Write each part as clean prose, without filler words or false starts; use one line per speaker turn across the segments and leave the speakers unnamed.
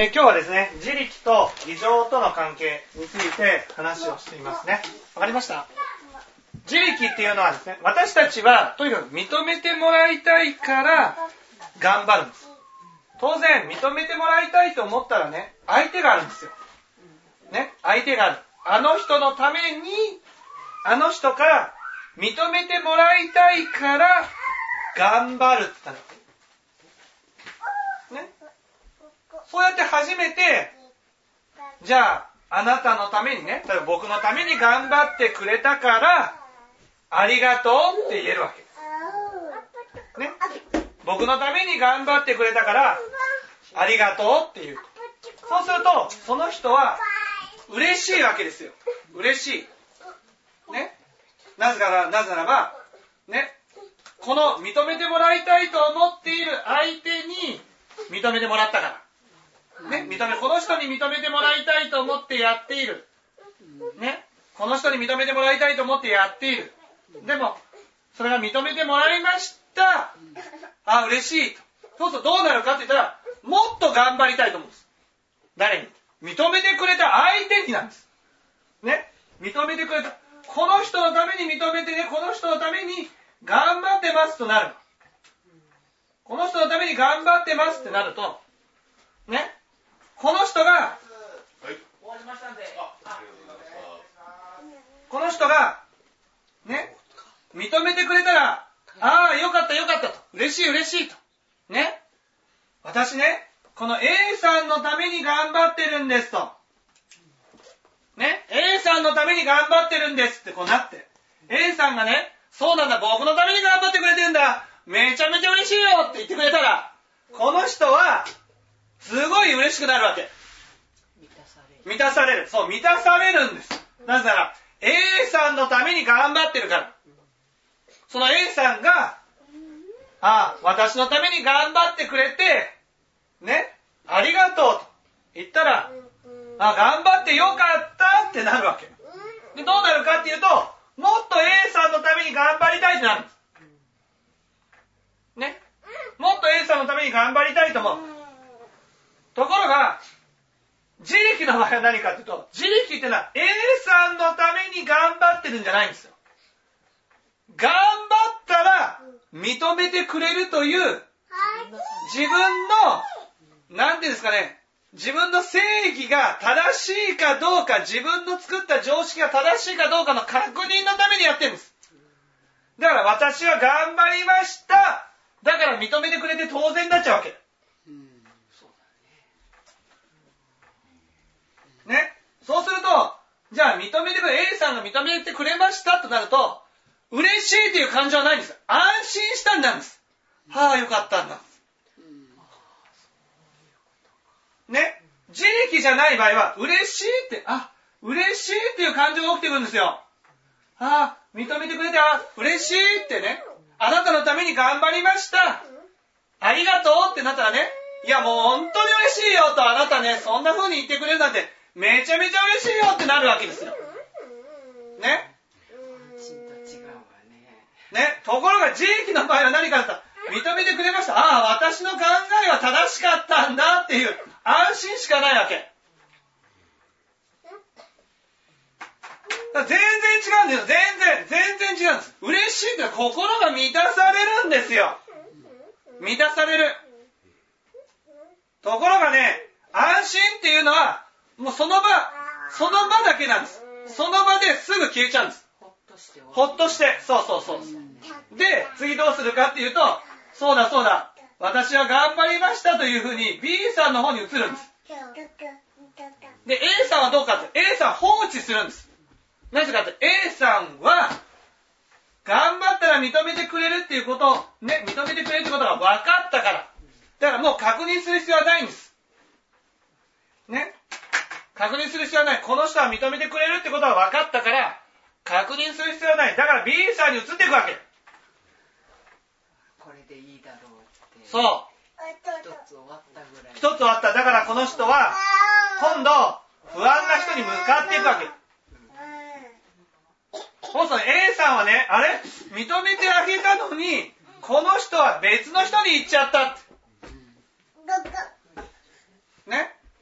今日はですね、自力と異常との関係について話をしていますね。わかりました？自力っていうのはですね、私たちはとにかく認めてもらいたいから頑張るんです。当然認めてもらいたいと思ったらね、相手があるんですよ。ね、相手がある。あの人のために、あの人から認めてもらいたいから頑張るって言ったの。ね。そうやって初めて、じゃあ、あなたのためにね、例えば僕のために頑張ってくれたから、ありがとうって言えるわけ。ね。僕のために頑張ってくれたから、ありがとうって言う。そうすると、その人は嬉しいわけですよ。嬉しい。ね。なぜならば、ね。この認めてもらいたいと思っている相手に認めてもらったから。ね、この人に認めてもらいたいと思ってやっている。ね、この人に認めてもらいたいと思ってやっている。でも、それが認めてもらいました。あ、嬉しい。そうするとどうなるかって言ったら、もっと頑張りたいと思うんです。誰に？認めてくれた相手になんです。ね、認めてくれた。この人のために認めてね、この人のために頑張ってますとなる。この人のために頑張ってますってなると、ね、この人が、この人が、ね、認めてくれたら、ああ、よかったと。嬉しいと。ね。私ね、この A さんのために頑張ってるんですと。ね、A さんのために頑張ってるんですってこうなって。A さんがね、そうなんだ、僕のために頑張ってくれてるんだ。めちゃめちゃ嬉しいよって言ってくれたら、この人は、すごい嬉しくなるわけ。満たされる。そう、満たされるんです。なぜなら、A さんのために頑張ってるから。その A さんが、私のために頑張ってくれて、ね、ありがとうと言ったら、頑張ってよかったってなるわけ。で、どうなるかっていうと、もっと A さんのために頑張りたいってなるんです。ね。もっと A さんのために頑張りたいと思う。ところが、自力の場合は何かっていうと、自力ってのは A さんのために頑張ってるんじゃないんですよ。頑張ったら認めてくれるという、自分の、なんていうんですかね、自分の正義が正しいかどうか、自分の作った常識が正しいかどうかの確認のためにやってるんです。だから私は頑張りました。だから認めてくれて当然になっちゃうわけ。ね。そうすると、じゃあ認めてくれ、A さんが認めてくれましたとなると、嬉しいという感情はないんです。安心したんです。よかったんだ。ね。自力じゃない場合は、嬉しいって、嬉しいっていう感情が起きてくるんですよ。認めてくれて、嬉しいってね。あなたのために頑張りました。ありがとうってなったらね、いやもう本当に嬉しいよとあなたね、そんな風に言ってくれるなんて、めちゃめちゃ嬉しいよってなるわけですよ。ね。ね。ところが自力の場合は何かだったら、認めてくれました。私の考えは正しかったんだっていう安心しかないわけ。全然違うんですよ。全然違うんです。嬉しいって心が満たされるんですよ。満たされる。ところがね、安心っていうのは、もうその場だけなんです。その場ですぐ消えちゃうんです。ほっとして。そう。で、次どうするかっていうと、そうだ。私は頑張りましたというふうに B さんの方に移るんです。で、A さんはどうかって、A さん放置するんです。なぜかって、A さんは、頑張ったら認めてくれるっていうことを、ね、認めてくれるってことが分かったから。だからもう確認する必要はないんです。ね。確認する必要はない。この人は認めてくれるってことが分かったから、確認する必要はない。だから B さんに移っていくわけ。
これでいいだろうって。
そう。
一つ終わったぐらい。
一つ終わった。だからこの人は、今度、不安な人に向かっていくわけ。そうすると A さんはね、認めてあげたのに、この人は別の人に行っちゃったって。ね。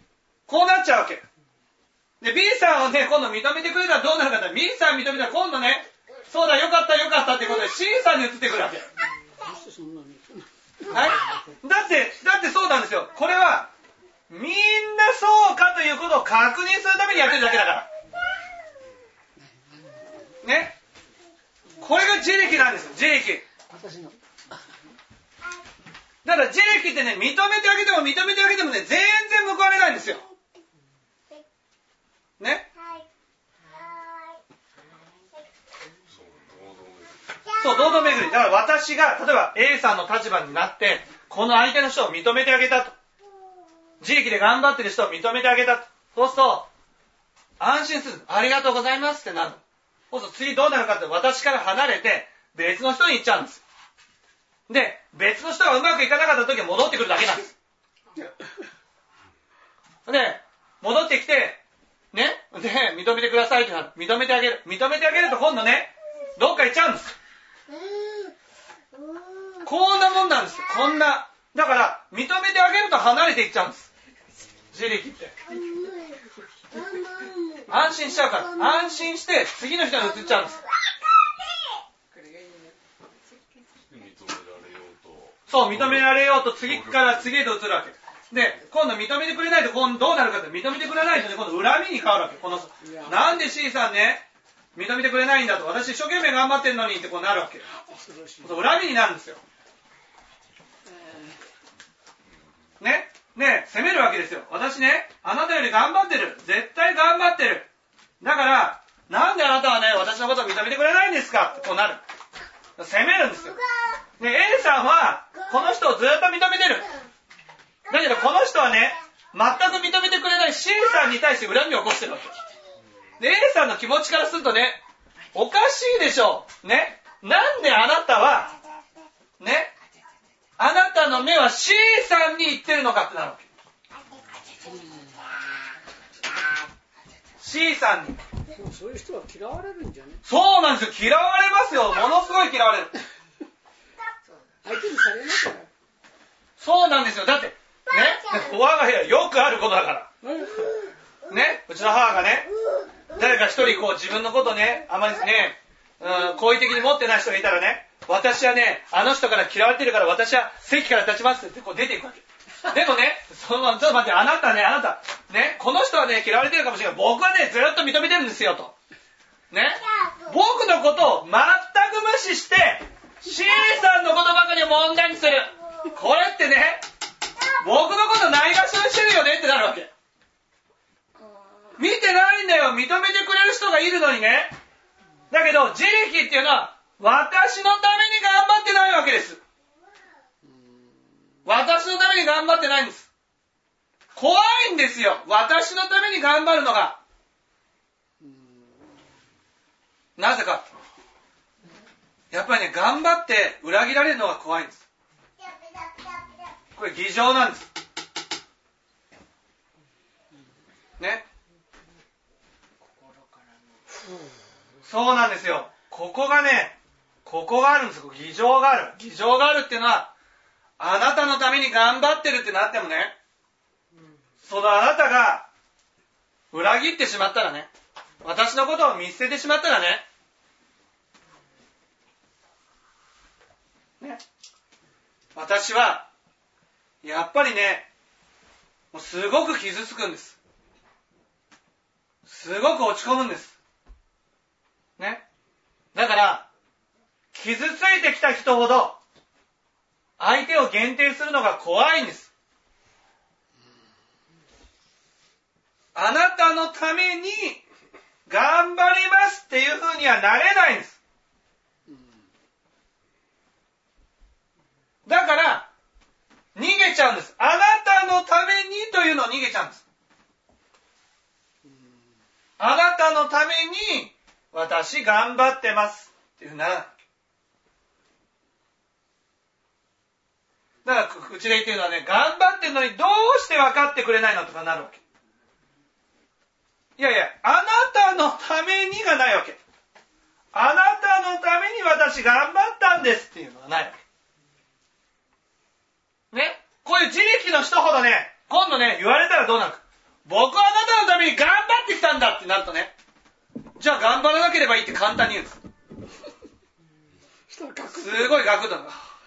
こうなっちゃうわけ。で、B さんをね、今度認めてくれたらどうなるかって、B さん認めたら今度ね、そうだ、よかったってことで C さんに移ってくるわけ。はい？だってそうなんですよ。これは、みんなそうかということを確認するためにやってるだけだから。ね。これが自力なんですよ、自力。だから自力ってね、認めてあげてもね、全然報われないんですよ。ね。そう、堂々巡り。だから私が、例えば A さんの立場になって、この相手の人を認めてあげたと。自力で頑張ってる人を認めてあげたと。そうすると、安心する。ありがとうございますってなる。そうすると次どうなるかって、私から離れて、別の人に行っちゃうんです。で、別の人がうまくいかなかった時は戻ってくるだけなんです。で、戻ってきて、ね、で、認めてくださいってなる。認めてあげると今度ね、どっか行っちゃうんです。こんなもんなんですよ。こんな。だから、認めてあげると離れていっちゃうんです。自力って。安心しちゃうから。安心して、次の人に移っちゃうんです。そう、認められようと次から次へと移るわけ。で、今度認めてくれないと今度どうなるかって、認めてくれないとね、今度恨みに変わるわけ。このなんで C さんね、認めてくれないんだと、私一生懸命頑張ってんのにってこうなるわけ。恨みになるんですよ。ね、責めるわけですよ。私ね、あなたより頑張ってる。絶対頑張ってる。だから、なんであなたはね、私のことを認めてくれないんですかってこうなる。責めるんですよ。で、A さんは、この人をずっと認めてる。だけど、この人はね、全く認めてくれない C さんに対して恨みを起こしてるわけ。で、A さんの気持ちからするとね、おかしいでしょう。ね。なんであなたは、ね、あなたの目は C さんに行ってるのかってなるわけ。C さんに。
でもそういう人は嫌われるんじゃね？
そうなんですよ。嫌われますよ。ものすごい嫌われる。
相手にされますから。
そうなんですよ。だって、ね、我が部屋よくあることだから。ね、うちの母がね、誰か一人こう自分のことね、あまりね、好意的に持ってない人がいたらね、私はね、あの人から嫌われてるから私は席から立ちますってこう出ていくわけ。でもね、ちょっと待って、あなた、ね、この人はね、嫌われてるかもしれない。僕はね、ずっと認めてるんですよ、と。ね、僕のことを全く無視して、C さんのことばかりを問題にする。これってね、僕のことないがしろにしてるよねってなるわけ。見てないんだよ。認めてくれる人がいるのにね。だけど、自力っていうのは、私のために頑張ってないわけです。私のために頑張ってないんです。怖いんですよ。私のために頑張るのが。なぜか。やっぱりね、頑張って裏切られるのが怖いんです。これ偽情なんです。ね。そうなんですよ。ここがあるんですよ。偽情がある。偽情があるっていうのは、あなたのために頑張ってるってなってもね、そのあなたが裏切ってしまったらね、私のことを見捨ててしまったらね、私は、やっぱりね、もうすごく傷つくんです。すごく落ち込むんです。ね。だから、傷ついてきた人ほど、相手を限定するのが怖いんです。あなたのために頑張りますっていう風にはなれないんです。だから、逃げちゃうんです。あなたのためにというのを逃げちゃうんです。あなたのために私頑張ってますっていうふうにならない。だからうちで言ってるのはね、頑張ってるのにどうして分かってくれないのとかなるわけ。いやいや、あなたのためにがないわけ。あなたのために私頑張ったんですっていうのがないわけ。ね、こういう自力の人ほどね、今度ね、言われたらどうなるか。 僕はあなたのために頑張ってきたんだってなるとね、じゃあ頑張らなければいいって簡単に言うんです。すごいガクッと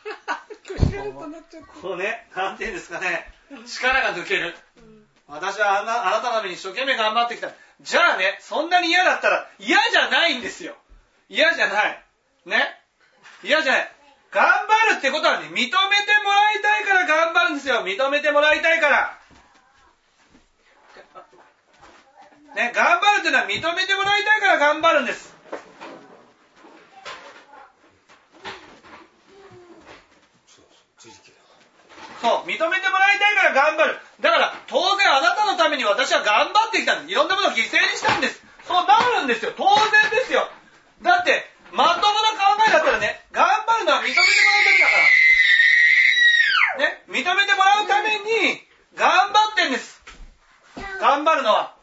こうね、なんていうんですかね、力が抜ける。私はあなたのために一生懸命頑張ってきた。じゃあね、そんなに嫌だったら嫌じゃないんですよ。嫌じゃない。ね。嫌じゃない。頑張るってことはね、認めてもらいたいから頑張るんですよ。認めてもらいたいから。ね、頑張るっていうのは認めてもらいたいから頑張るんです。そう、認めてもらいたいから頑張る。だから当然あなたのために私は頑張ってきたんです。いろんなものを犠牲にしたんです。そうなるんですよ。当然ですよ。だってまともな考えだったらね、頑張るのは認めてもらうためだから。ね、認めてもらうために頑張ってんです。頑張るのは。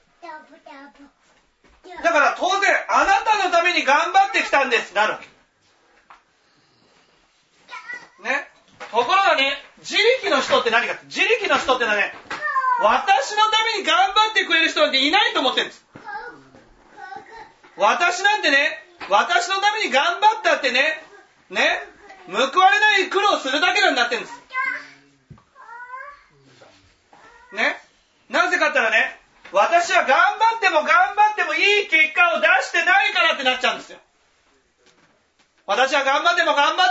だから当然あなたのために頑張ってきたんです。なるわけ。ね。ところがね、自力の人って何かって、自力の人ってのはね、私のために頑張ってくれる人なんていないと思ってるんです。私なんてね、私のために頑張ったってね、報われない苦労するだけになってるんです。ね。なぜかって言ったらね、私は頑張ってもいい結果を出してないからってなっちゃうんですよ。私は頑張っても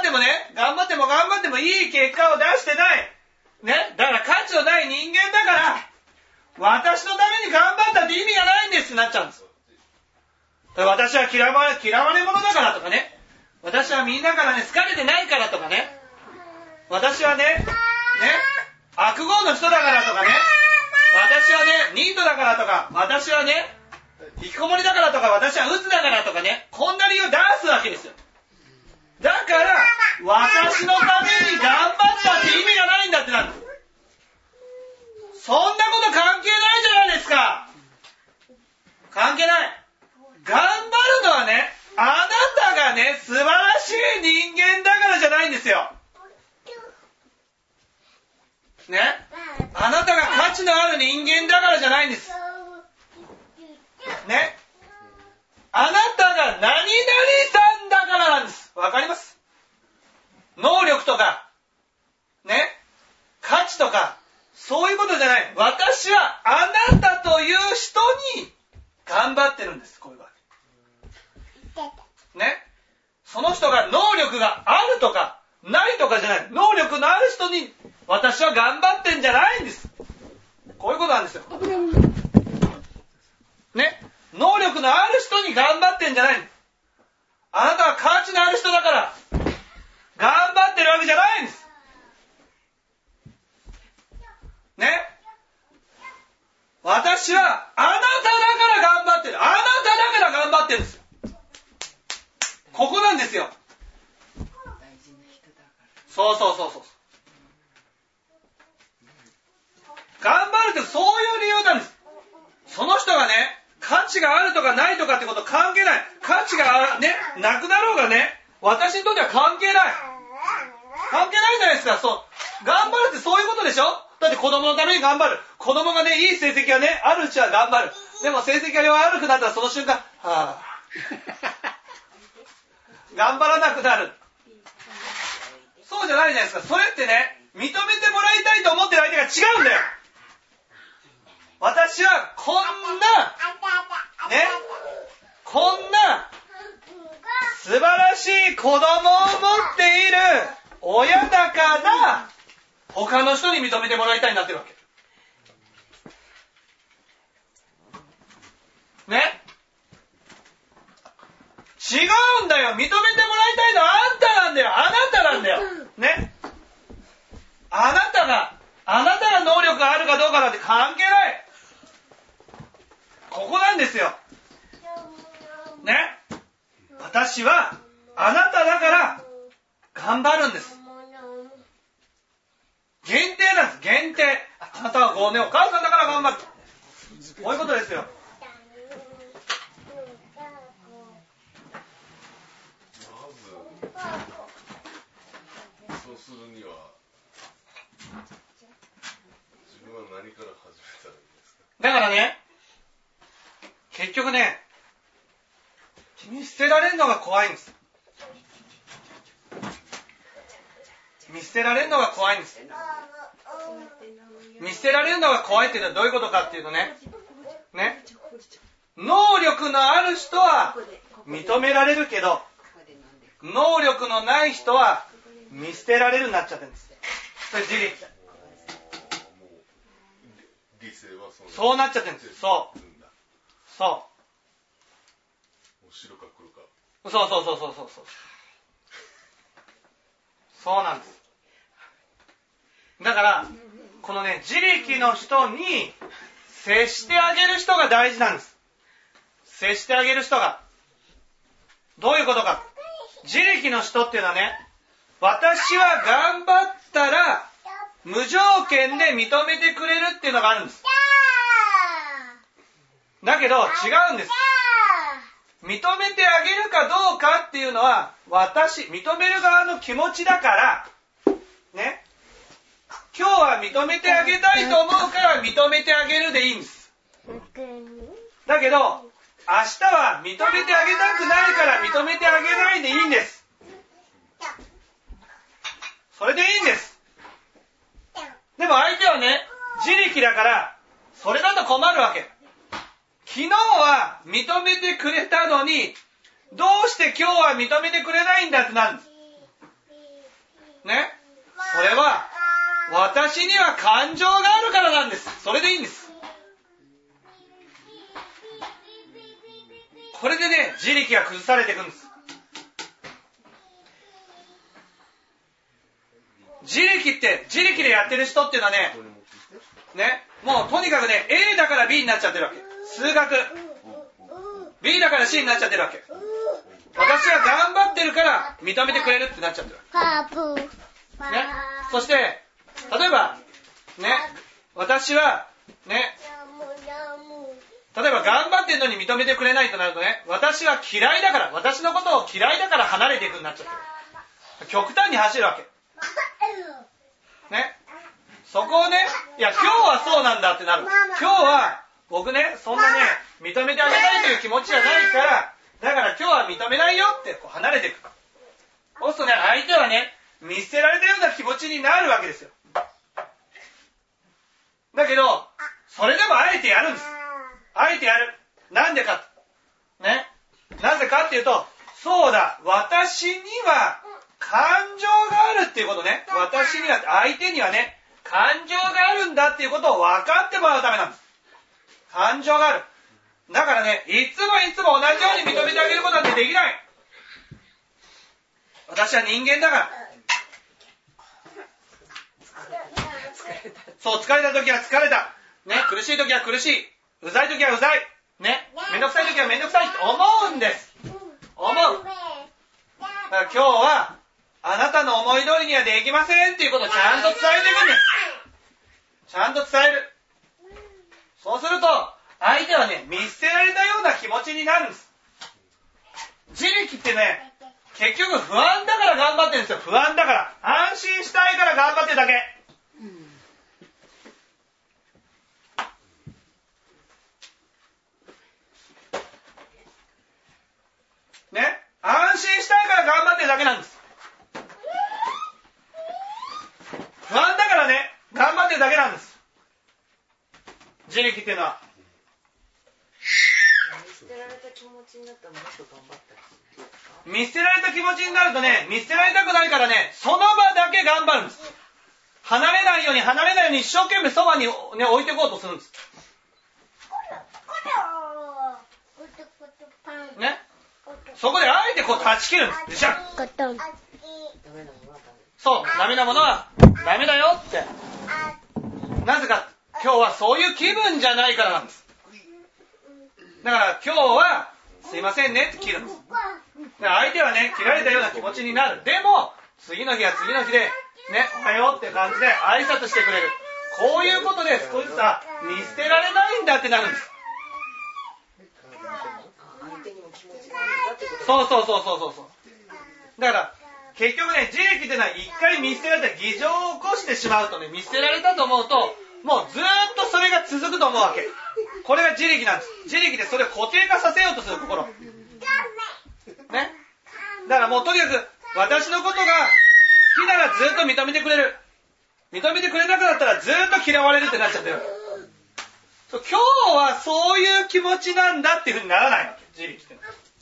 いい結果を出してない。ね。だから価値のない人間だから、私のために頑張ったって意味がないんですってなっちゃうんです。私は嫌われ者だからとかね。私はみんなからね、好かれてないからとかね。私はね、悪号の人だからとかね。私はね、ニートだからとか、私はね、引きこもりだからとか、私は鬱だからとかね、こんな理由を出すわけですよ。だから、私のために頑張ったって意味がないんだってなんです。そんなこと関係ないじゃないですか。関係ない。頑張るのはね、あなたがね、素晴らしい人間だからじゃないんですよ。ね。あなたが価値のある人間だからじゃないんです。ね。あなたが何々さんだからなんです。わかります？能力とか、ね。価値とか、そういうことじゃない。私はあなたという人に頑張ってるんです。こういうわけ。ね。その人が能力があるとか、ないとかじゃない。能力のある人に私は頑張ってんじゃないんです。こういうことなんですよ。ね。能力のある人に頑張ってんじゃないんです。あなたは価値のある人だから頑張ってるわけじゃないんです。ね。私はあなただから頑張ってる。あなただから頑張ってるんですよ。ここなんですよ。そう。頑張るってそういう理由なんです。その人がね、価値があるとかないとかってこと関係ない。価値がね、なくなろうがね、私にとっては関係ない。関係ないじゃないですか。そう。頑張るってそういうことでしょ？だって子供のために頑張る。子供がね、いい成績がね、あるうちは頑張る。でも成績が悪くなったらその瞬間、頑張らなくなる。そうじゃないじゃないですか。それってね、認めてもらいたいと思ってる相手が違うんだよ。私はこんな素晴らしい子供を持っている親だから他の人に認めてもらいたいになってるわけ。ね？違うんだよ。認めてもらいたいのはあんたなんだよ。あなたなんだよ。ね？あなたが能力があるかどうかなんて関係ない。ここなんですよ。ね？私はあなただから頑張るんです。限定なんです。限定。あなたはこうね、お母さんだから頑張る。こういうことですよ。
そうするには自分は何から始めたらいいですか？
だからね、結局ね、見捨てられるのが怖いんです。見捨てられるのが怖いんです。見捨てられるのが怖いっていうのはどういうことかっていうとね、能力のある人は認められるけど、能力のない人は見捨てられるようになっちゃってるんです。それ自力。そうなっちゃってるんです。そう。
白か黒か。
そう。そうなんです。だから、このね、自力の人に接してあげる人が大事なんです。接してあげる人が。どういうことか。自力の人っていうのはね、私は頑張ったら無条件で認めてくれるっていうのがあるんです。だけど違うんです。認めてあげるかどうかっていうのは認める側の気持ちだからね、今日は認めてあげたいと思うから認めてあげるでいいんです。だけど明日は認めてあげたくないから認めてあげないでいいんです。それでいいんです。でも相手はね、自力だからそれだと困るわけ。昨日は認めてくれたのに、どうして今日は認めてくれないんだってなるんです。ね。それは、私には感情があるからなんです。それでいいんです。これでね、自力が崩されていくんです。自力でやってる人っていうのはね、もうとにかくね、A だから B になっちゃってるわけ。数学 B だから C になっちゃってるわけ。私は頑張ってるから認めてくれるってなっちゃってるわけ。ね。そして例えばね、私はね、例えば頑張ってるのに認めてくれないとなるとね、私は嫌いだから、私のことを嫌いだから離れていくようになっちゃってる。極端に走るわけ。ね。そこをね、いや今日はそうなんだってなる。今日は僕ね、そんなね、認めてあげたいという気持ちじゃないから、だから今日は認めないよってこう離れていく。そうするとね、相手はね、見捨てられたような気持ちになるわけですよ。だけど、それでもあえてやるんです。あえてやる。なんでか。ね。なぜかっていうと、そうだ、私には感情があるっていうことね。私には、相手にはね、感情があるんだっていうことを分かってもらうためなんです。感情がある。だからね、いつも同じように認めてあげることなんてできない。私は人間だから。そう、疲れた時は疲れた。ね、苦しい時は苦しい。うざい時はうざい。ね、めんどくさい時はめんどくさいって思うんです。思う。だから今日は、あなたの思い通りにはできませんっていうことをちゃんと伝えていくんです。ちゃんと伝える。そうすると、相手はね、見捨てられたような気持ちになるんです。自力ってね、結局不安だから頑張ってるんですよ。不安だから。安心したいから頑張ってるだけ。ね、安心したいから頑張ってるだけなんです。不安だからね、頑張ってるだけなんです。自力っていうのは。
見捨てられた気持ちになったらもっと頑張ったりするんですか？
見捨てられた気持ちになるとね、見捨てられたくないからね、その場だけ頑張るんです。離れないように一生懸命そばに、ね、置いていこうとするんです。ね。そこであえてこう断ち切るんです。でしょ。そう、ダメなものはダメだよって。なぜか、今日はそういう気分じゃないからなんです。だから今日はすいませんねって切るんです。だから相手はね、切られたような気持ちになる。でも次の日は次の日でね、おはようって感じで挨拶してくれる。こういうことで少しずつ見捨てられないんだってなるんです。そう。だから結局ね、自力っていうのは一回見捨てられた、偽情を起こしてしまうとね、見捨てられたと思うともうずーっとそれが続くと思うわけ。これが自力なんです。自力でそれを固定化させようとする心。ね。だからもうとにかく私のことが好きならずっと認めてくれる。認めてくれなくなったらずっと嫌われるってなっちゃってる。今日はそういう気持ちなんだっていうふうにならないわけ。自力って。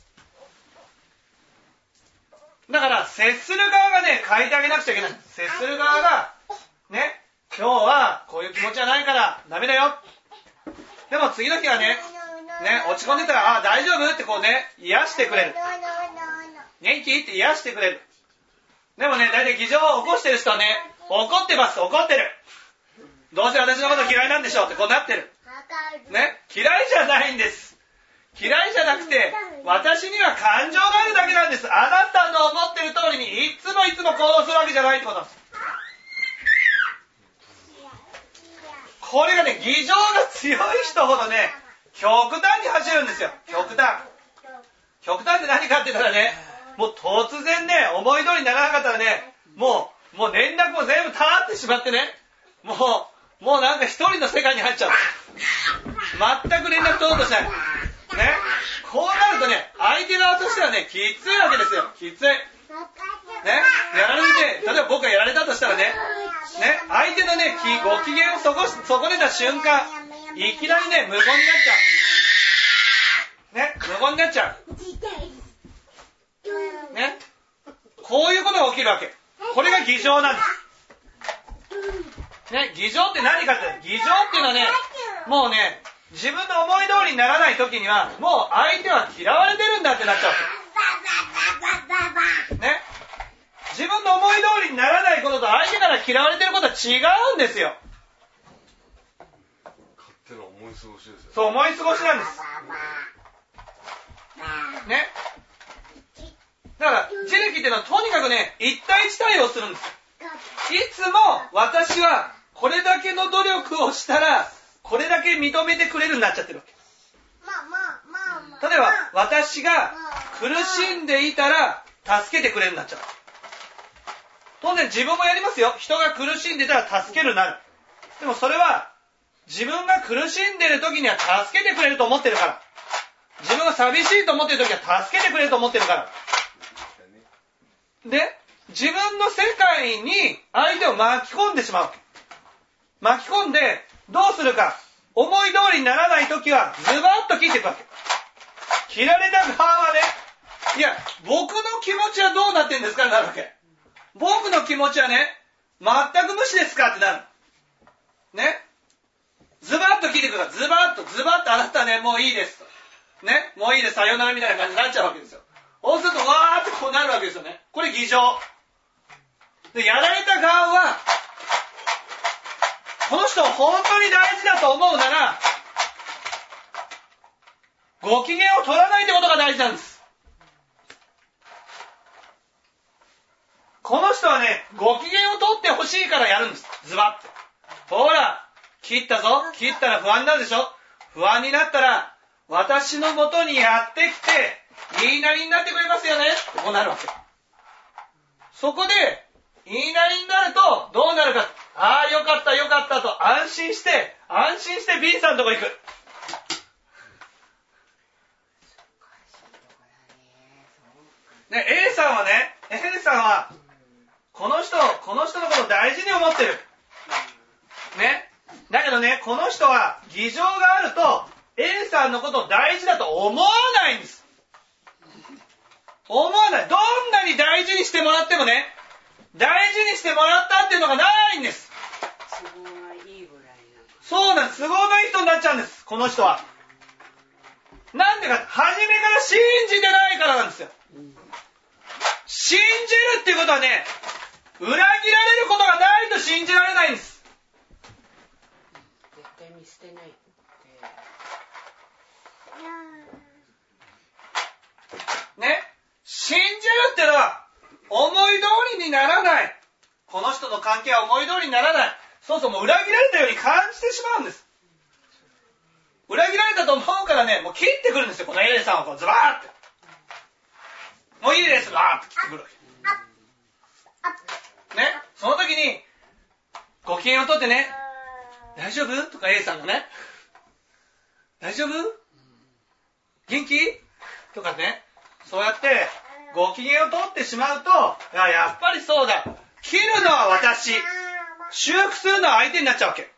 だから接する側がね、変えてあげなくちゃいけない。接する側がね、今日はこういう気持ちはないからダメだよ。でも次の日はね、落ち込んでたら、あ、大丈夫ってこうね、癒してくれる。元気って癒してくれる。でもね、大体議場を起こしてる人はね、怒ってます、怒ってる。どうせ私のこと嫌いなんでしょうってこうなってる。ね、嫌いじゃないんです。嫌いじゃなくて、私には感情があるだけなんです。あなたの思ってる通りにいつも行動するわけじゃないってことなんです。これがね、議場が強い人ほどね、極端に走るんですよ。極端。極端って何かって言ったらね、もう突然ね、思い通りにならなかったらね、もう連絡も全部たってしまってね、もうなんか一人の世界に入っちゃう。全く連絡取ろうとしない。ね。こうなるとね、相手側としてはね、きついわけですよ。きつい。ね。やられて、例えば僕がやられたとしたらね、相手のね、ご機嫌を損ねた瞬間、いきなりね、無言になっちゃう。ね。無言になっちゃう。ね。こういうことが起きるわけ。これが議場なんです。ね。議場って何かって、議場っていうのはね、もうね、自分の思い通りにならない時には、もう相手は嫌われてるんだってなっちゃうわけ。ね。自分の思い通りにならないことと相手から嫌われてることは違うんですよ。
勝手な思い過ごしですよ。
そう、思い過ごしなんです。ね。だから、自力っていうのはとにかくね、一対一対応するんです。いつも私はこれだけの努力をしたら、これだけ認めてくれるになっちゃってるわけ。例えば、私が苦しんでいたら助けてくれるになっちゃう。当然自分もやりますよ。人が苦しんでたら助けるになる。でもそれは、自分が苦しんでる時には助けてくれると思ってるから。自分が寂しいと思ってる時は助けてくれると思ってるから。で、自分の世界に相手を巻き込んでしまう。巻き込んで、どうするか。思い通りにならないときは、ズバッと切っていくわけ。切られた側はね、いや、僕の気持ちはどうなってんですかってなるわけ。僕の気持ちはね、全く無視ですかってなる。ね。ズバッと切っていくから、ズバッとあなたね、もういいです。ね。もういいです、さようならみたいな感じになっちゃうわけですよ。そうすると、わーってこうなるわけですよね。これ議場。で、やられた側は、この人を本当に大事だと思うなら、ご機嫌を取らないってことが大事なんです。この人はね、ご機嫌を取ってほしいからやるんです。ズバッと。ほら、切ったぞ。切ったら不安になるでしょ。不安になったら、私の元にやってきて、言いなりになってくれますよねってこうなるわけ。そこで、言いなりになると、どうなるか。ああ、よかったと安心して B さんのとこ行く。ね、A さんは、この人のことを大事に思ってる。ね。だけどね、この人は、議場があると、A さんのことを大事だと思わないんです。思わない。どんなに大事にしてもらってもね、大事にしてもらったっていうのがないんです。
都合がいいぐらいな。
そうなんです。都合のいい人になっちゃうんです。この人は。なんでか、初めから信じてないからなんですよ。信じるっていうことはね、裏切られることがないと信じられないんです。
絶対見捨てないって。
ね。信じるっていうのは、思い通りにならない。この人の関係は思い通りにならない。そうそう、もう裏切られたように感じてしまうんです。裏切られたと思うからね、もう切ってくるんですよ。この A さんをこうズバーって。もういいです、バーって切ってくるわけ。ね。その時に、ご機嫌を取ってね、 大丈夫とか A さんがね、大丈夫元気とかね、そうやってご機嫌を取ってしまうと、やっぱりそうだ、切るのは私、修復するのは相手になっちゃうわけ。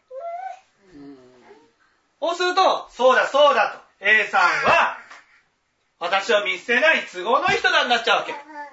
そうすると、そうだそうだと A さんは私を見捨てない都合のいい人だになっちゃうわけ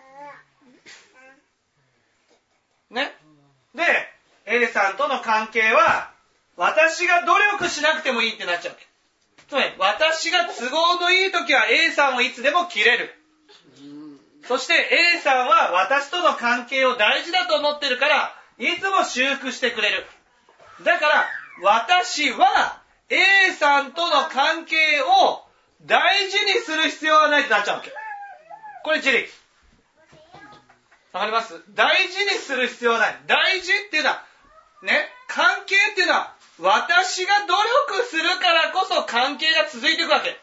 ね。で A さんとの関係は私が努力しなくてもいいってなっちゃうわけ。つまり私が都合のいい時は A さんをいつでも切れる。そして A さんは私との関係を大事だと思ってるからいつも修復してくれる。だから私は A さんとの関係を大事にする必要はないってなっちゃうわけ。これ自力。わかります？大事にする必要はない。大事っていうのはね、関係っていうのは私が努力するからこそ関係が続いていくわけ。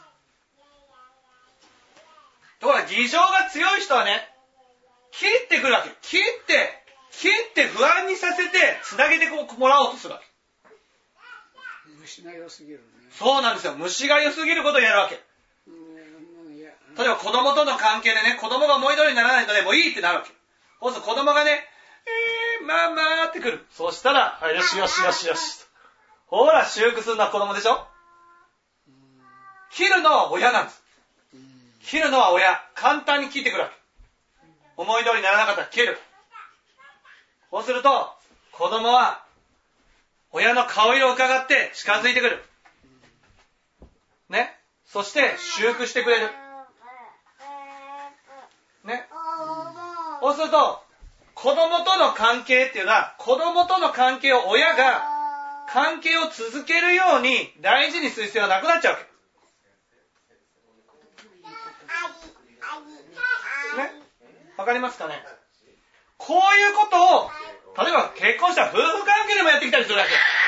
ところが議場が強い人はね、切ってくるわけ。切って不安にさせてつなげてもらおうとするわけ。
虫が良すぎるね。
そうなんですよ。虫が良すぎることをやるわけ。例えば子供との関係でね、子供が思い通りにならないとね、もういいってなるわけ。そうすると子供がね、ママってくる。そうしたら、はい、よしよしよしよし。ほら、修復するのは子供でしょ。切るのは親なんです。切るのは親。簡単に切ってくるわけ。思い通りにならなかったら切る。そうすると、子供は、親の顔色を伺って近づいてくる。ね。そして修復してくれる。ね。そうすると、子供との関係っていうのは、子供との関係を親が関係を続けるように大事にする必要はなくなっちゃうわけ。ね。わかりますかね。こういうことを、例えば結婚した夫婦関係でもやってきたりするわ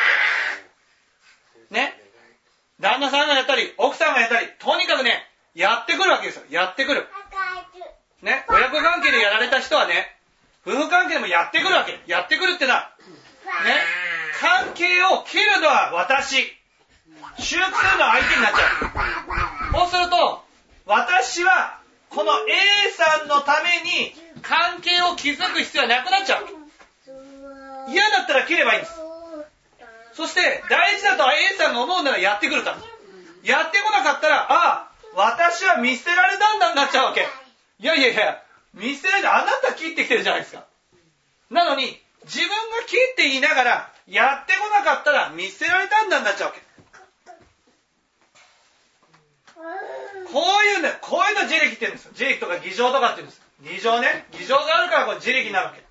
け。ね。旦那さんがやったり、奥さんがやったり、とにかくね、やってくるわけですよ。やってくる。ね。親子関係でやられた人はね、夫婦関係でもやってくるわけ。やってくるってのは、ね。関係を切るのは私。修復するのは相手になっちゃう。そうすると、私は、この A さんのために関係を築く必要はなくなっちゃう。嫌だったら切ればいいんです。そして大事だと A さんが思うならやってくるから。やってこなかったら、私は見捨てられたんだになっちゃうわけ。いや、見捨てられた、あなた切ってきてるじゃないですか。なのに、自分が切って言いながら、やってこなかったら見捨てられたんだになっちゃうわけ。こういうの自力って言うんですよ。自力とか偽情とかって言うんです。偽情ね。偽情があるからこれ自力になるわけ。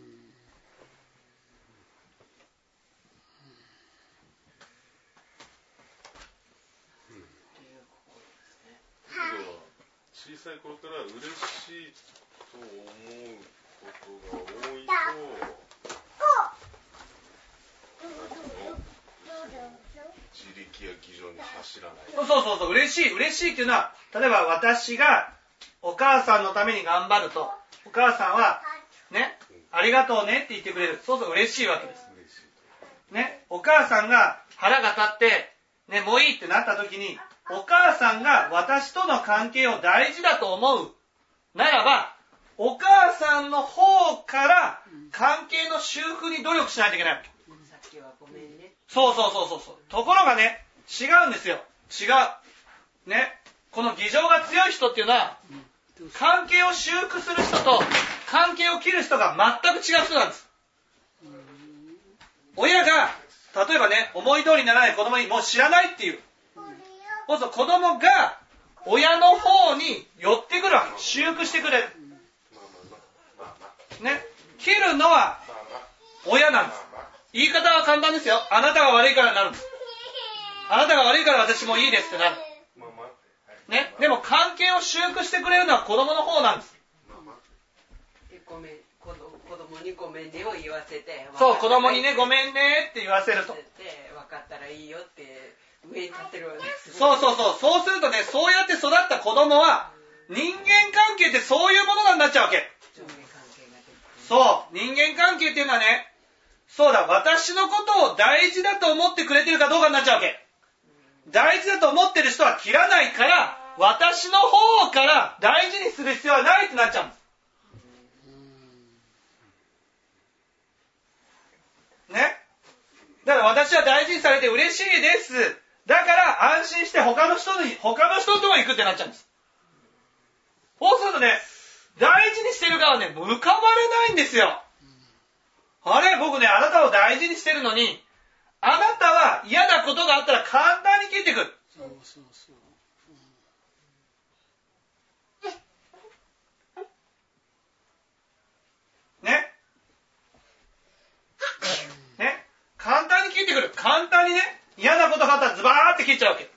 小さい頃から嬉しいと思うことが多いと、自力や偽情に走らない。
そう、嬉しいっていうのは、例えば私がお母さんのために頑張ると、お母さんはね、ありがとうねって言ってくれる。そう嬉しいわけです。ね、お母さんが腹が立ってね、もういいってなった時に、お母さんが私との関係を大事だと思うならば、お母さんの方から関係の修復に努力しないといけないわけ。
さっきはごめんね。
そう。ところがね、違うんですよ。違う。ね。この偽情が強い人っていうのは、関係を修復する人と関係を切る人が全く違う人なんです。親が、例えばね、思い通りにならない子供にもう知らないっていう。そうすると子供が親の方に寄ってくるわけ。修復してくれる。ね。切るのは親なんです。言い方は簡単ですよ。あなたが悪いからなるんです。あなたが悪いから私もいいですってなる。ね。でも関係を修復してくれるのは子供の方なんです。
で子供にごめんねを言わせて。
そう、子供にね、ごめんねって言わせると。
分かったらいいよって上に立ってるわけです。
そう。そうするとね、そうやって育った子供は、人間関係ってそういうものになっちゃうわけ。そう、人間関係っていうのはね、 そうだ、私のことを大事だと思ってくれてるかどうかになっちゃうわけ。大事だと思ってる人は切らないから、私の方から大事にする必要はないってなっちゃうんです。ね。だから私は大事にされて嬉しいです。だから安心して他の人のところに行くってなっちゃうんです。そうするとね、大事にしてる側はね、浮かばれないんですよ。あれ、僕ね、あなたを大事にしてるのに、あなたは嫌なことがあったら簡単に切ってくる。
そうそうそう。
ね。ね。簡単に切ってくる。簡単にね、嫌なことがあったらズバーって切っちゃうわけ。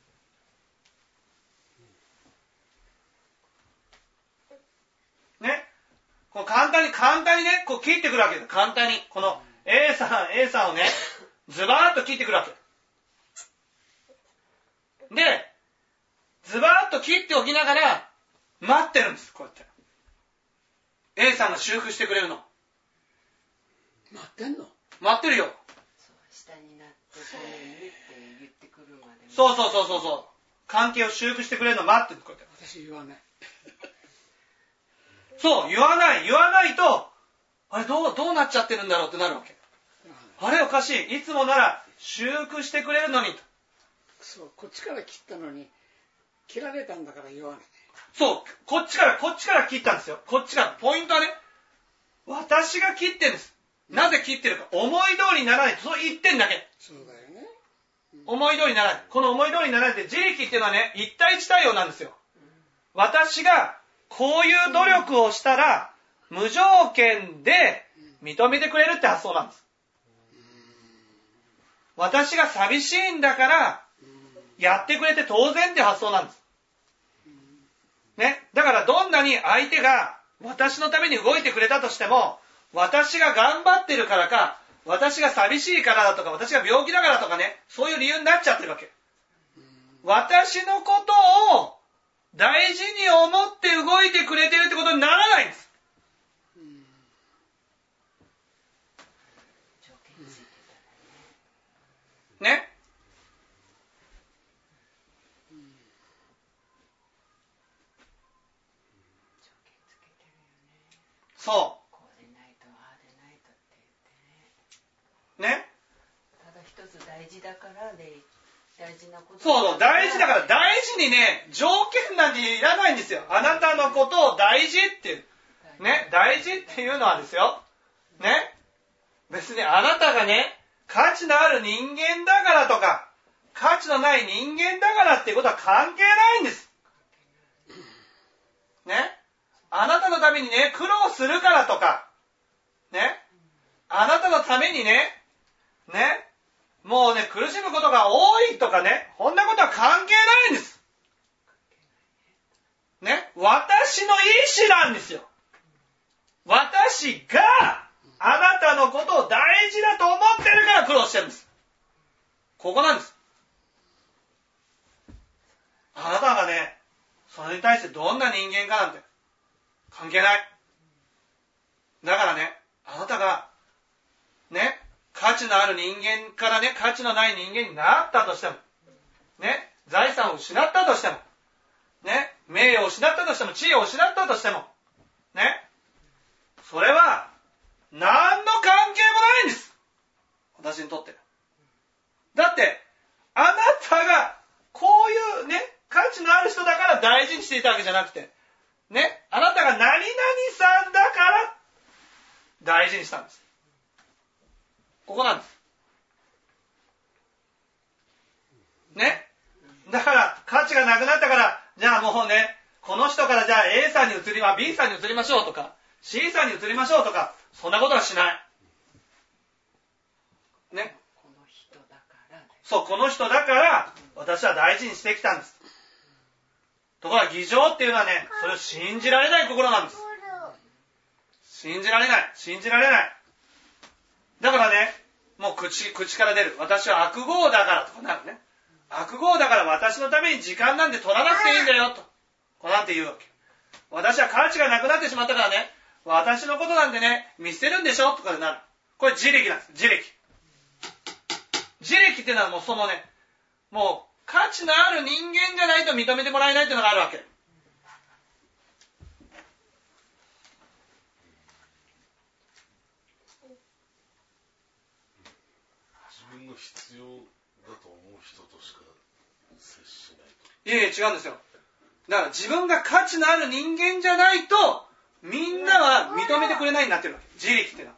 ね。こう簡単にね、こう切ってくるわけです。簡単に。この A さんをね、ズバーっと切ってくるわけ。で、ズバーっと切っておきながら、待ってるんです。こうやって。A さんが修復してくれるの。
待ってんの？
待ってるよ。
下になってごめんねって言ってくるまで。
そう。関係を修復してくれるの待ってる。こうやって。
私言わない。
そう、言わないと、あれどうなっちゃってるんだろうってなるわけ。あれおかしい。いつもなら修復してくれるのにと。
そう、こっちから切ったのに、切られたんだから言わない。
そう、こっちから切ったんですよ。こっちから。ポイントはね、私が切ってるんです。なぜ切ってるか。思い通りにならない。そう言ってんだけ。
そうだよね。
思い通りにならない。この思い通りにならないって、自力っていうのはね、一対一対応なんですよ。私がこういう努力をしたら、無条件で認めてくれるって発想なんです。私が寂しいんだから、やってくれて当然って発想なんです。ね。だからどんなに相手が私のために動いてくれたとしても、私が頑張ってるからか、私が寂しいからだとか、私が病気だからとかね、そういう理由になっちゃってるわけ。私のことを大事に思って動いてくれてるってことにならないんです。ね。そう。
こうでないとああでないとって
言ってね。
ただ一つ大事だからで大事なこと。
そう、大事だから大事にね、条件なんていらないんですよ。あなたのことを大事っていう。ね、大事っていうのはですよ。ね。別にあなたがね、価値のある人間だからとか、価値のない人間だからっていうことは関係ないんです。ね。あなたのためにね、苦労するからとか、ね。あなたのためにね、もうね、苦しむことが多いとかね、こんなことは関係ないんです。ね。私の意思なんですよ。私があなたのことを大事だと思ってるから苦労してるんです。ここなんです。あなたがね、それに対してどんな人間かなんて関係ない。だからね、あなたがね、価値のある人間からね、価値のない人間になったとしても、ね、財産を失ったとしても、ね、名誉を失ったとしても、地位を失ったとしても、ね、それは何の関係もないんです。私にとって。だって、あなたがこういうね、価値のある人だから大事にしていたわけじゃなくて、ね、あなたが何々さんだから大事にしたんです。ここなんです。ね。だから価値がなくなったから、じゃあもうね、この人からじゃあ A さんにB さんに移りましょうとか、C さんに移りましょうとか、そんなことはしない。ね。
この人だからね。
そう、この人だから私は大事にしてきたんです。ところが偽情っていうのはね、それを信じられない心なんです。信じられない。だからね、もう口から出る。私は悪業だからとかなるね。悪業だから私のために時間なんて取らなくていいんだよと。こうなんて言うわけ。私は価値がなくなってしまったからね、私のことなんてね、見捨てるんでしょとかでなる。ここれ自力なんです。自力。自力っていうのはもうそのね、もう価値のある人間じゃないと認めてもらえないっていうのがあるわけ。
自分の必要だと思う人としか接しないと。
いやいや違うんですよ。だから自分が価値のある人間じゃないとみんなは認めてくれないになってるわけ。自力っていうのは。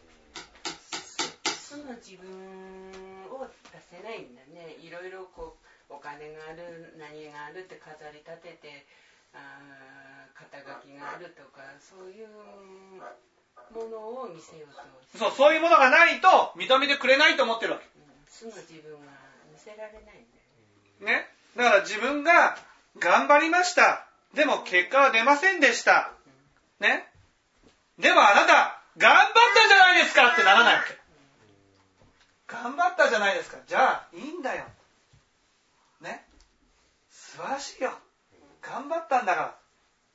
その自分を出せないんだね。いろいろこうお金がある、何があるって飾り立てて、肩書きがあるとか、そういうものを見せようと。
そういうものがないと認めてくれないと思ってるわけ。
素の自分が見せられないんだよ
ね。だから自分が頑張りました。でも結果は出ませんでした。ね。でもあなた頑張ったじゃないですかってならないわけ。頑張ったじゃないですか。じゃあいいんだよ。ね。素晴らしいよ。頑張ったんだから。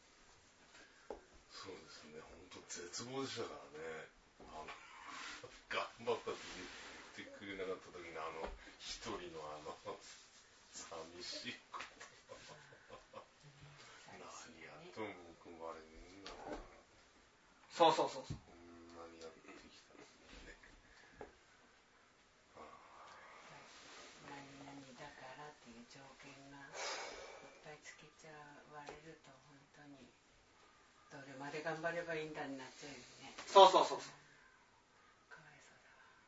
そうですね。本当絶望でしたからね。頑張ったって言ってくれなかった時の一人の寂しいこと。何やっても報われねえんだろうな。
そうそうそう。
こんなにやってきたのにね。
何々だからっていう条件がいっぱいつけちゃわれると本当にどれまで頑張ればいいんだになっちゃうよね。
そうそうそうそう。
かわいそうだわ。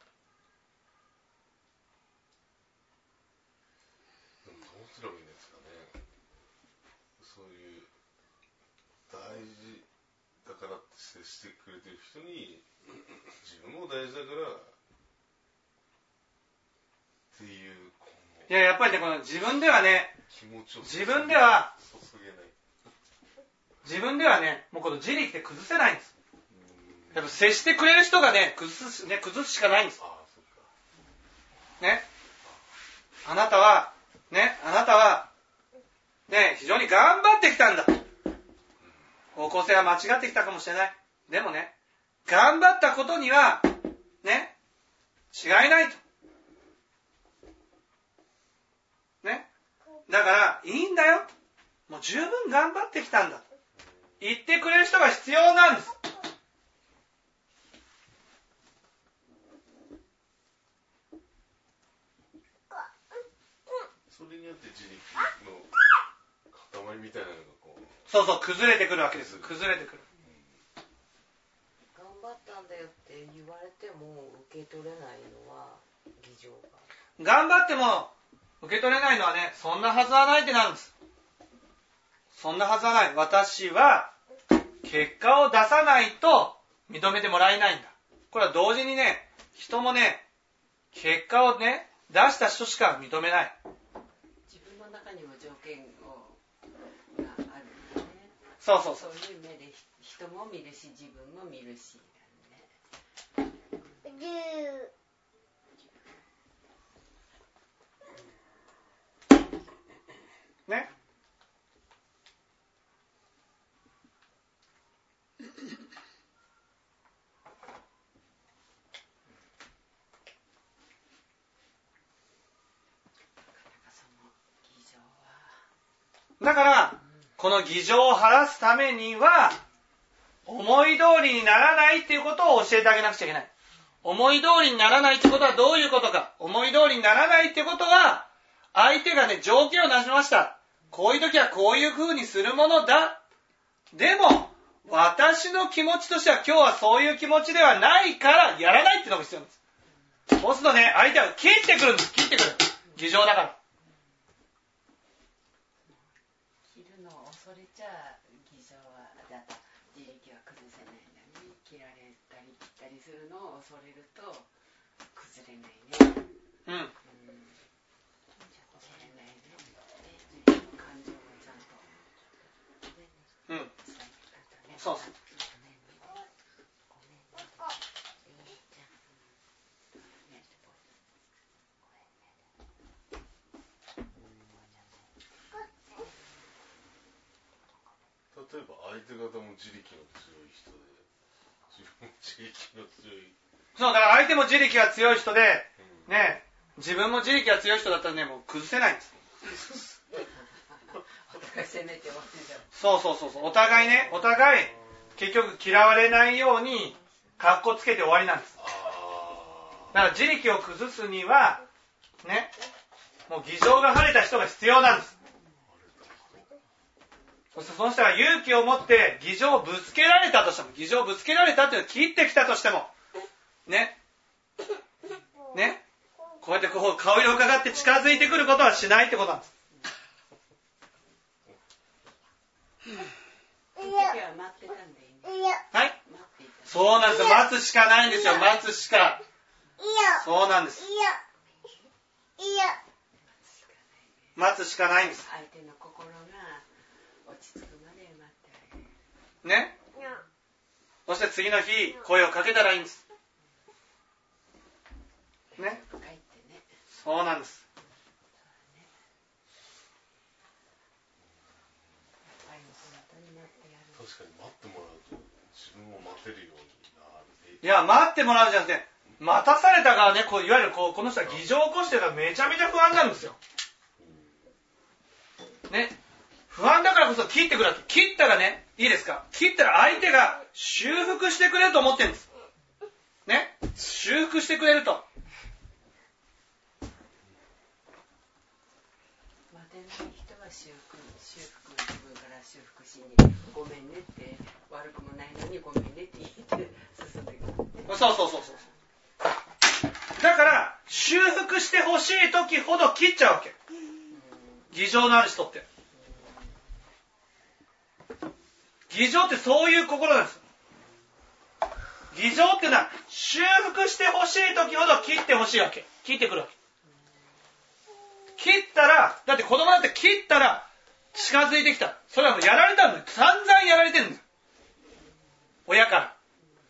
でもどうすればいいんですかね。そういう大事だからって接してくれてる人に自分も大事だからっていうこの
いややっぱりねこの自分ではね
気持ちを
自分では
注げない。
自分ではねもうこの自力って崩せないんです。やっぱ接してくれる人がね崩すしかないんです。
ああそっか。
ね。あなたはね非常に頑張ってきたんだ。方向性は間違ってきたかもしれない。でもね頑張ったことにはね違いないと。ね。だからいいんだよ。もう十分頑張ってきたんだと言ってくれる人が必要なんです。
それによって自力の塊みたいなのがこう
そう崩れてくるわけです。崩れてくる。
頑張ったんだよって言われても受け取れないのは偽情が。
頑張っても受け取れないのはねそんなはずはないってなるんです。そんなはずはない。私は結果を出さないと認めてもらえないんだ。これは同時にね人もね結果をね出した人しか認めない。
自分の中にも条件があるんだね。
そう
いう目で人も見るし自分も見るし、ね。
ね。だからこの偽情を晴らすためには思い通りにならないっていうことを教えてあげなくちゃいけない。思い通りにならないってことはどういうことか。思い通りにならないってことは相手がね条件を出しました。こういう時はこういう風にするものだ。でも私の気持ちとしては今日はそういう気持ちではないからやらないっていうのが必要なんです。そうするとね相手は切ってくるんです。切ってくる。偽情だから。
切るのを恐れちゃ偽情はだと自力は崩せないんだね。切られたり切ったりするのを恐れると崩れないね。恐れないね。感情をちゃんと伝えてくれたね。
そう。
例えば相手方も自力の強い人で自分も自力の強い
そう、だから相手も自力が強い人で、ね、自分も自力が強い人だったらね、もう崩せないんです。
お互い攻めて終わってじゃん。
そう。お互いね、結局嫌われないように、格好つけて終わりなんです。だから自力を崩すには、ね、もう義情が晴れた人が必要なんです。そしてその人が勇気を持って義情をぶつけられたとしても、義情をぶつけられたっていうのを切ってきたとしても、ね、こうやってこう顔色を伺って近づいてくることはしないってことなんです。
時は待ってたんだよね。
はい。
待っていた。
そうなんですよ。待つしかないんですよ。待つしか。そうなんです。待つしかないんです。
相手の心が落ち着くまで待ってあげる。
ね。そして次の日声をかけたらいいんです。ね。そうなんです。
確かに待ってもらうと自分も待てるようになる。
いや、待ってもらうじゃなくて、待たされたからね、こういわゆるこの人は義情を起こしてるからめちゃめちゃ不安なんですよ。ね。不安だからこそ切ってくるわけ。切ったらね、いいですか？切ったら相手が修復してくれると思ってるんです。ね。修復してくれると。
待てない人は修復自分から修復しにごめんねって悪くもないのにごめんねって言って進んでいく。
そう。だから修復してほしい時ほど切っちゃうわけ。義情のある人って。義情ってそういう心なんです。義情っていうのは修復してほしい時ほど切ってほしいわけ。切ってくるわけ。切ったら、だって子供だって切ったら近づいてきた。それはもうやられたんだよ。散々やられてるんです。親から。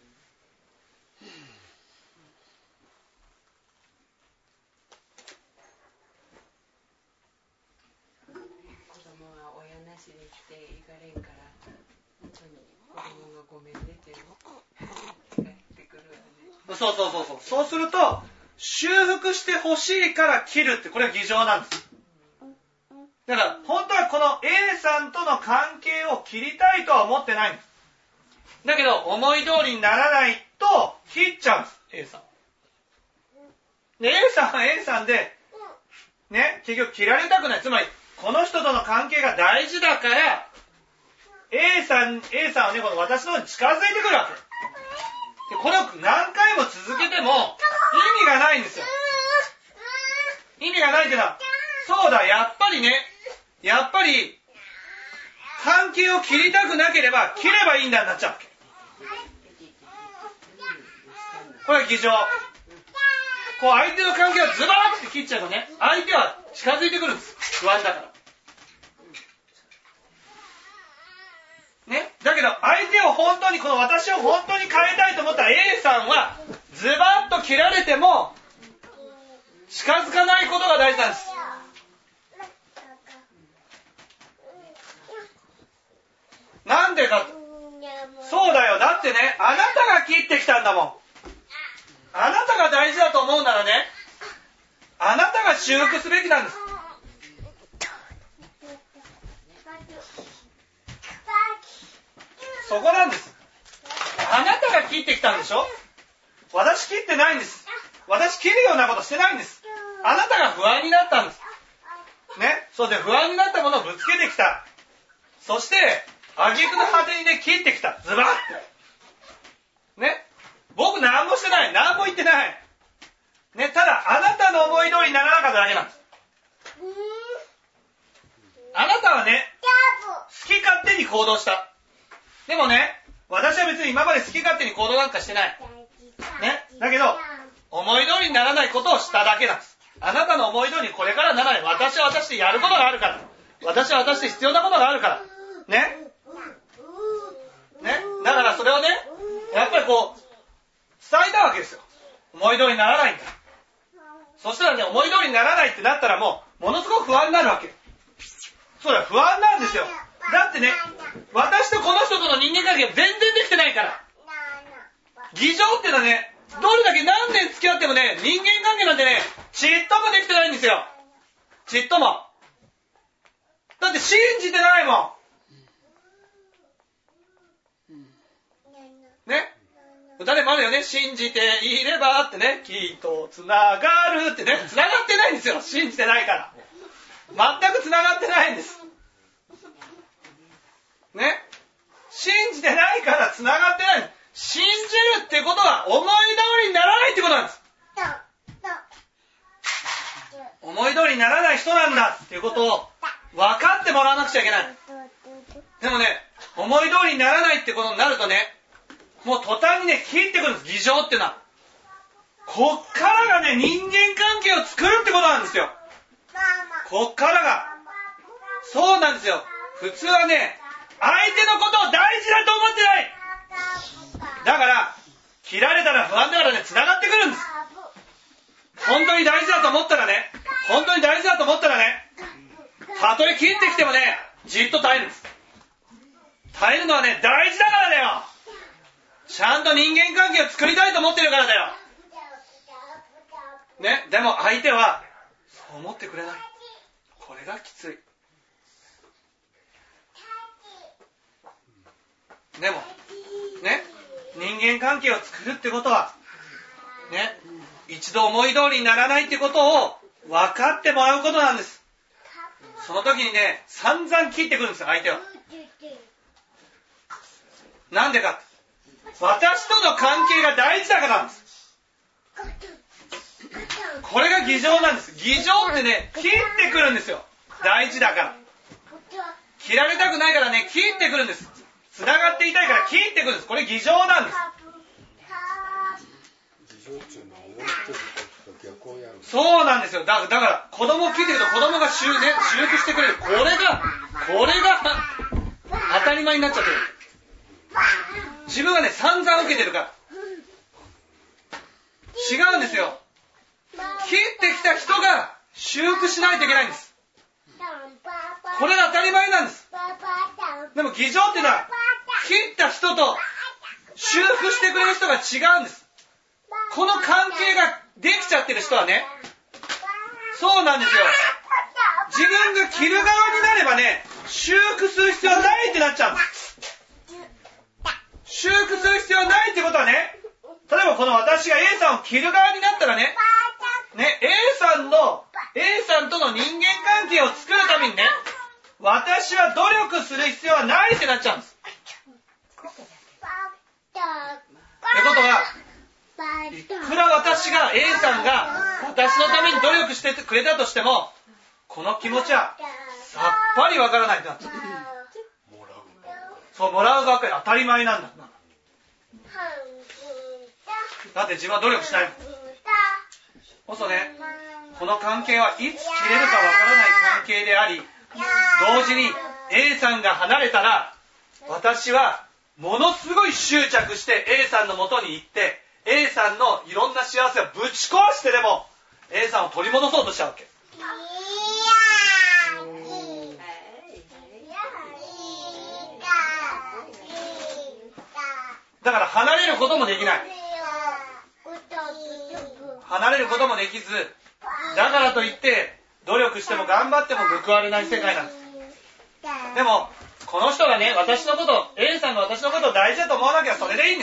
子供は親なしに来ていかれんから本当に子供がごめんねって帰ってくるわね。
そうすると修復してほしいから切るって、これは義情なんです。だから本当はこの A さんとの関係を切りたいとは思ってないんです。だけど思い通りにならないと切っちゃうんです、A さん。で A さんは A さんでね、結局切られたくない。つまりこの人との関係が大事だから A さんはね、この私の方に近づいてくるわけで、これを何回も続けても意味がないんですよ。意味がないっていうのは、そうだ、やっぱり関係を切りたくなければ切ればいいんだになっちゃうわけ。これは義情。こう相手の関係をズバーって切っちゃうとね、相手は近づいてくるんです。不安だからね。だけど相手を本当に、この私を本当に変えたいと思ったら A さんはズバッと切られても近づかないことが大事なんです。なんでか。そうだよ。だってね、あなたが切ってきたんだもん。あなたが大事だと思うならね、あなたが修復すべきなんです。そこなんです。あなたが切ってきたんでしょ。私切ってないんです。私切るようなことしてないんです。あなたが不安になったんですね。そうで不安になったものをぶつけてきた。そして挙句の果てにね、切ってきた。ズバッてね。僕何もしてない。何も言ってないね。ただあなたの思い通りにならなかっただけなんです。あなたはね、好き勝手に行動した。でもね、私は別に今まで好き勝手に行動なんかしてないね。だけど思い通りにならないことをしただけなんです。あなたの思い通りにこれからならない。私は私でやることがあるから。私は私で必要なことがあるからね。だからそれをね、やっぱりこう伝えたわけですよ。思い通りにならないんだ。そしたらね、思い通りにならないってなったらものすごく不安になるわけ。そうだ、不安なんですよ。だってね、私とこの人との人間関係全然できてないから。義情っていうのはね、 どれだけ何年付き合ってもね、人間関係なんてね、ちっともできてないんですよ。ちっとも。だって信じてないもん。ね。歌でもあるよね。信じていればってね、きっとつながるってね。つながってないんですよ。信じてないから。全くつながってないんです。ね。信じてないからつながってない。信じるってことは思い通りにならないってことなんです。思い通りにならない人なんだっていうことを分かってもらわなくちゃいけない。でもね、思い通りにならないってことになるとね、もう途端にね、切ってくるんです。偽情っていうのは。こっからがね、人間関係を作るってことなんですよ。こっからが。そうなんですよ。普通はね、相手のことを大事だと思ってない。だから、切られたら不安だからね、繋がってくるんです。本当に大事だと思ったらね、たとえ切ってきてもね、じっと耐えるんです。耐えるのはね、大事だからだよ。ちゃんと人間関係を作りたいと思ってるからだよ。ね、でも相手は、そう思ってくれない。これがきつい。でも、ね、人間関係を作るってことは、ね、一度思い通りにならないってことを分かってもらうことなんです。その時にね、散々切ってくるんですよ、相手は。なんでか。私との関係が大事だからなんです。これが偽情なんです。偽情ってね、切ってくるんですよ。大事だから。切られたくないからね、切ってくるんです。繋がっていたいから切ってくるんです。これ偽情なんです。そうなんですよ。だから子供を切ってくると子供が修復してくれる。これが当たり前になっちゃってる。自分はね、散々受けてるから。違うんですよ。切ってきた人が修復しないといけないんです。これが当たり前なんです。でも偽情っていうのは、切った人と修復してくれる人が違うんです。この関係ができちゃってる人はね、そうなんですよ。自分が切る側になればね、修復する必要はないってなっちゃうんです。修復する必要はないってことはね、例えばこの私が A さんを切る側になったらね、A さんとの人間関係を作るためにね、私は努力する必要はないってなっちゃうんです。ってことは、いくら私が A さんが私のために努力してくれたとしても、この気持ちはさっぱりわからないってなっちゃう。そう、もらうばっかり当たり前なんだ。だって自分は努力しないもん。こそね、この関係はいつ切れるかわからない関係であり、同時に A さんが離れたら、私はものすごい執着して A さんの元に行って、A さんのいろんな幸せをぶち壊してでも A さんを取り戻そうとしちゃうわけ。だから離れることもできない。離れることもできず、だからといって努力しても頑張っても報われない世界なんです。でもこの人がね、私のこと、A さんが私のことを大事だと思わなきゃそれでいいんです。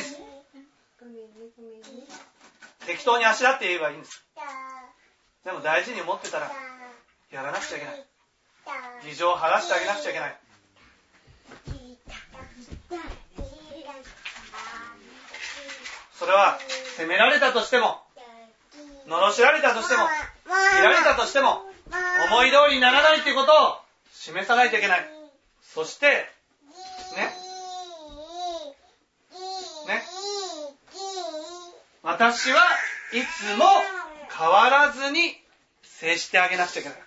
適当にあしらって言えばいいんです。でも大事に思ってたらやらなくちゃいけない。事情を晴らしてあげなくちゃいけない。それは責められたとしても、罵られたとしても、切られたとしても、思い通りにならないということを示さないといけない。そして私はいつも変わらずに接してあげなくちゃいけない。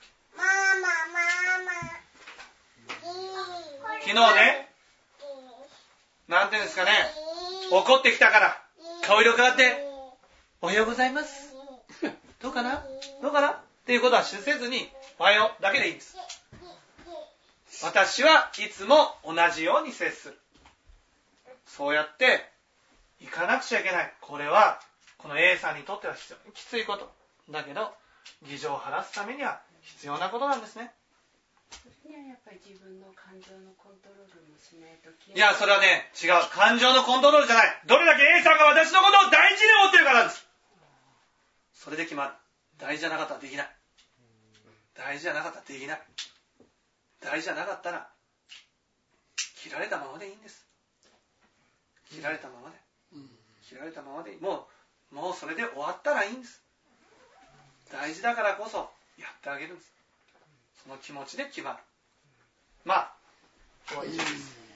昨日ね、なんていうんですかね、怒ってきたから顔色変わっておはようございますどうかなっていうことはせずにおはようだけでいいんです。私はいつも同じように接する。そうやっていかなくちゃいけない。これはこの A さんにとっては非常にきついことだけど、義情を晴らすためには必要なことなんですね。
それにはやっぱり自分の感情のコントロールもしないと。
いや、それはね、違う。感情のコントロールじゃない。どれだけ A さんが私のことを大事に思ってるからです。それで決まる。大事じゃなかったらできない。大事じゃなかったらできない。大事じゃなかったら切られたままでいいんです。切られたままで。切られたままでいい。もうそれで終わったらいいんです。大事だからこそやってあげるんです。その気持ちで決まる。まあ、今日は以上です。